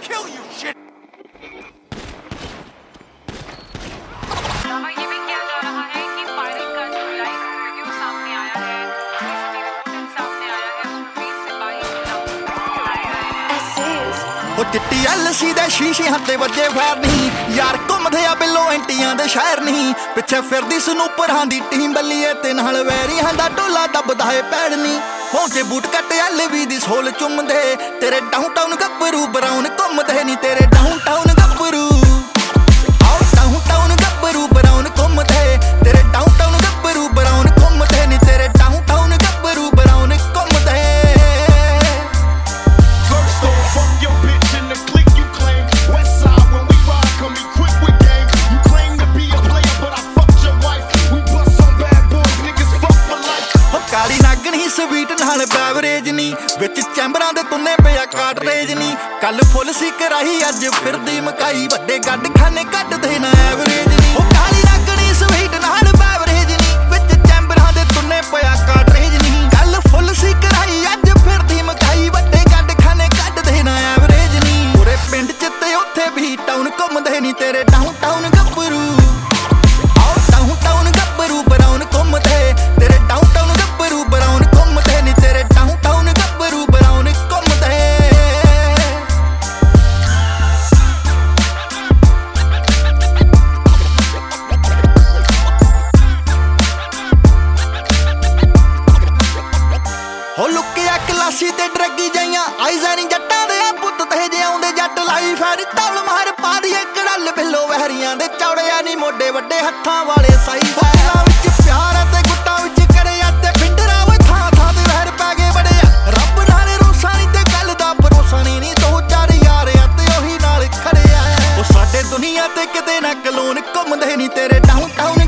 kill you, shit. ये भी किया जा रहा है कि फायरिंग का जो लाइव वीडियो सामने आया है, सामने आया है, उसमें 20 सिपाही ਉਹ ਚਿੱਟੀ ਐਲਸੀ ਦੇ ਸ਼ੀਸ਼ਿਆਂ ਤੇ ਵੱਜੇ ਫੈਰ ਨਹੀਂ ਯਾਰ ਘੁੰਮਦੇ ਆ ਬਿੱਲੋ ਐਂਟੀਆਂ ਦੇ ਸ਼ਹਿਰ ਨਹੀਂ ਪਿੱਛੇ ਫਿਰਦੀ ਸਨੂਪਰਾਂ ਦੀ ਟੀਮ ਬੱਲੀਏ ਤੇ ਨਾਲ ਵੈਰੀਆਂ ਦਾ ਟੋਲਾ ਦੱਬਦਾ ਏ ਪੈੜ ਨਹੀਂ ਪਹੁੰਚੇ ਬੂਟ ਕੱਟ ਐਲਵੀ ਦੀ ਸੋਲ ਚੁੰਮਦੇ ਤੇਰੇ ਡਾਊਨਟਾਊਨ ਗੱਭਰੂ ਬਰਾਊਨ ਘੁੰਮਦੇ ਨਹੀਂ ਤੇਰੇ ਡਾਊਨਟਾਊਨ ਗੱਭਰੂ ਆਓ ਡਾਊਨਟਾਊਨ ਗੱਭਰੂ ਬਰਾਊਨ ਘੁੰਮਦੇ ਤੇਰੇ ਡਾਊਨਟਾਊਨ ਗੱਭਰੂ ਬਰਾਊਨ ਘੁੰਮਦੇ ਨਹੀਂ ਤੇਰੇ ਡਾਊਨਟਾਊਨ ਗੱਭਰੂ ਬਰਾਊਨ ਘੁੰਮਦੇ ਕਾਲੀ ਨਾਗਣੀ ਸਵੀਟ ਨਾਲ ਬੈਵਰੇਜ ਨਹੀਂ ਵਿੱਚ ਚੈਂਬਰਾਂ ਦੇ ਤੁੰਨੇ ਪਿਆ ਕਾਟਰੇਜ ਨਹੀਂ ਕੱਲ ਫੁੱਲ ਸੀ ਕਰਾਈ ਅੱਜ ਫਿਰਦੀ ਮਕਾਈ ਵੱਡੇ ਗੱਡ ਖਾਨੇ ਕੱਢਦੇ ਨਾ ਐਵਰੇਜ ਨਹੀਂ ਉਹ ਕਾਲੀ ਨਾਗਣੀ ਸਵੀਟ ਨਾਲ ਬੈਵਰੇਜ ਨਹੀਂ ਵਿੱਚ ਚੈਂਬਰਾਂ ਦੇ ਤੁੰਨੇ ਪਿਆ ਕਾਟਰੇਜ ਨਹੀਂ ਕੱਲ ਫੁੱਲ ਸੀ ਕਰਾਈ ਅੱਜ ਫਿਰਦੀ ਮਕਾਈ ਵੱਡੇ ਗੱਡ ਖਾਨੇ ਕੱਢਦੇ ਨਾ ਐਵਰੇਜ ਨਹੀਂ ਪੂਰੇ ਪਿੰਡ ਚ ਤੇ ਉੱਥੇ ਵੀ ਟਾਊਨ ਘੁੰਮਦੇ ਨਹੀਂ ਤੇਰੇ ਡਾਊਨਟਾਊਨ ਗੱਭਰੂ ਆਓ ਡਾਊਨਟਾਊਨ ਗੱਭਰੂ ਬਰਾਊਨ ਘੁੰਮਦੇ ਤੇਰੇ ਡਾਊਨਟਾਊਨ ਗੱਭਰੂ ਬਰਾਊਨ ਘੁੰਮਦੇ ਨਹੀਂ ਤੇਰੇ ਡਾਊਨਟਾਊਨ ਗੱਭਰੂ ਬਰਾਊਨ ਘੁੰਮਦੇ ਹੋ ਲੁੱਕਿਆ ਕਲਾਸੀ ਤੇ ਡਰੱਗੀ ਜਾਈਆਂ ਆਈਜ਼ਾਂ ਨੀ ਜੱਟਾਂ ਦੇ ਪੁੱਤ ਤੇ ਜੇ ਆਉਂਦੇ ਜੱਟ ਲਾਈ ਫੈਰੀ ਤਲ ਮਾਰ ਪਾ ਦੀਏ ਕੜਲ ਬਿੱਲੋ ਵਹਿਰੀਆਂ ਦੇ ਚੌੜਿਆ ਨੀ ਮੋਢੇ ਵੱਡੇ ਹੱਥਾਂ ਵਾਲੇ ਸਾਈ ਫੈਲਾਂ ਵਿੱਚ ਪਿਆਰ ਤੇ ਗੁੱਟਾਂ ਵਿੱਚ ਕੜਿਆ ਤੇ ਫਿੰਡਰਾਂ ਵੇ ਥਾਂ ਥਾਂ ਤੇ ਵਹਿਰ ਪੈ ਗਏ ਬੜਿਆ ਰੱਬ ਨਾਲੇ ਰੋਸਾਂ ਨੀ ਤੇ ਗੱਲ ਦਾ ਭਰੋਸਾ ਨੀ ਦੋ ਚਾਰ ਯਾਰ ਆ ਤੇ ਉਹੀ ਨਾਲ ਖੜਿਆ ਉਹ ਸਾਡੇ ਦੁਨੀਆ ਤੇ ਕਿਤੇ ਨਾ ਕਲੋਨ ਘੁੰਮਦੇ ਨੀ ਤੇਰੇ ਡਾਊਨਟਾਊਨ